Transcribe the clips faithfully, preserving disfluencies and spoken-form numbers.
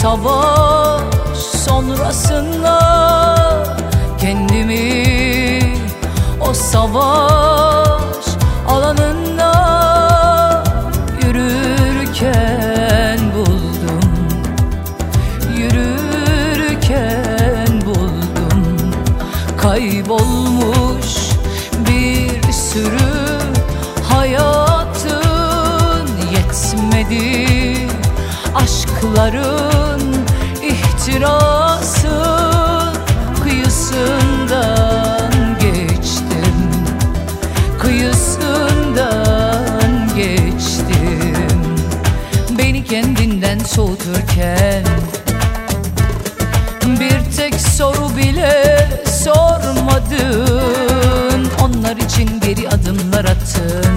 savaş sonrasında kendimi o savaş alanında yürürken buldum, yürürken buldum. Kaybolmuş bir sürü hayatın yetmedi, aşkların ihtirasın kıyısından geçtim, kıyısından geçtim. Beni kendinden soğuturken bir tek soru bile sormadın. Onlar için geri adımlar attın.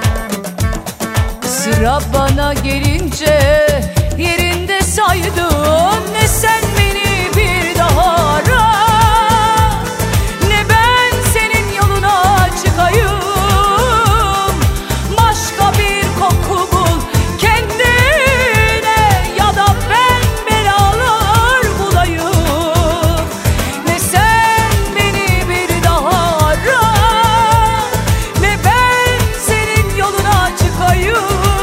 Sıra bana gelince yerinde saydın. Ne sen beni bir daha ara, ne ben senin yoluna çıkayım. Başka bir koku bul kendine, ya da ben belalar bulayım. Ne sen beni bir daha ara, ne ben senin yoluna çıkayım.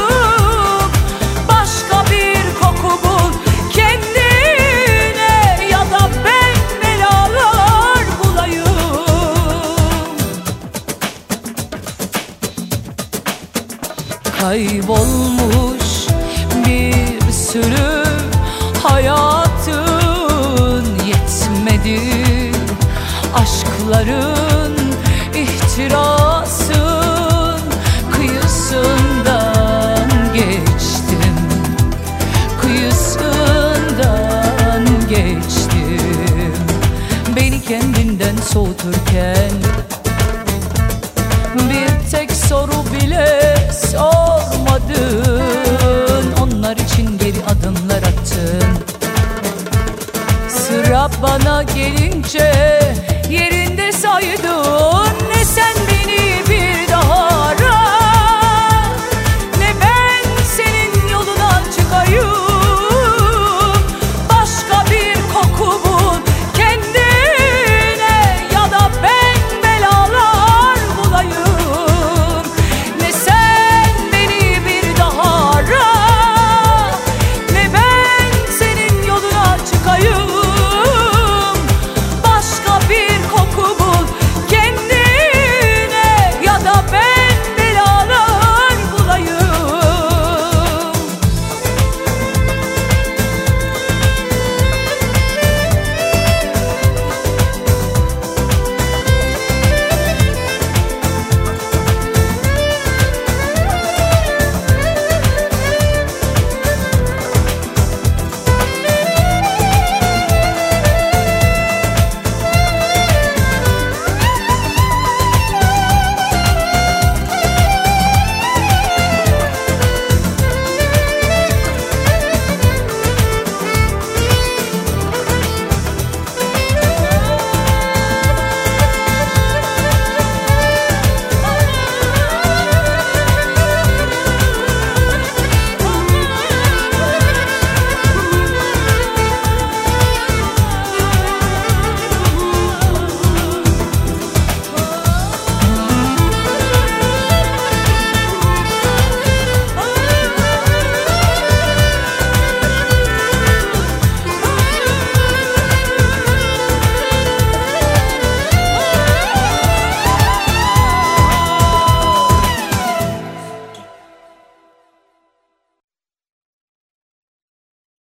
Kaybolmuş bir sürü hayatın yetmedi, aşkların ihtirasın kıyısından geçtim, kıyısından geçtim. Beni kendinden soğuturken bir tek soru bile sormadın. Onlar için geri adımlar attın. Sıra bana gelince